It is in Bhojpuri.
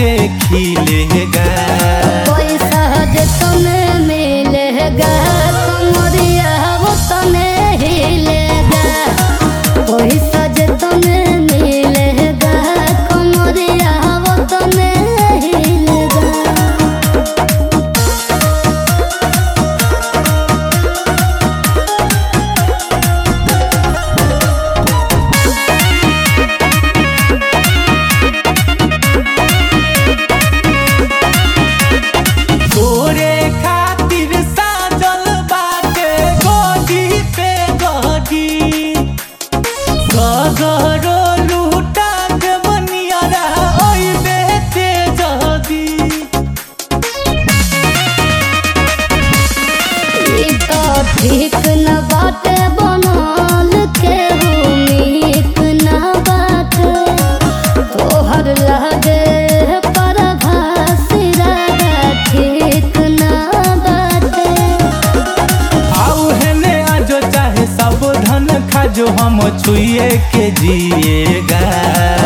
के खिलेगा। कोई सहज तुम्हें मिलेगा, कमरिया वो तुम्हें हिलेगा। कोई सहज तुम्हें मिलेगा, कमरिया वो तुम्हें हिलेगा। तोरे खातिर साजल बाटे गोदी पे गोदी, सगरो लूटा के बनियारा ओई बेटे जदी। ई तो ठीक न बाटे बनल के उम्मीद न बाटे, तोहर लागे परभासी रागा ठीक न बाटे। आउ हेने आजो चाहे सब धन खाजो हम छुए के जिएगा।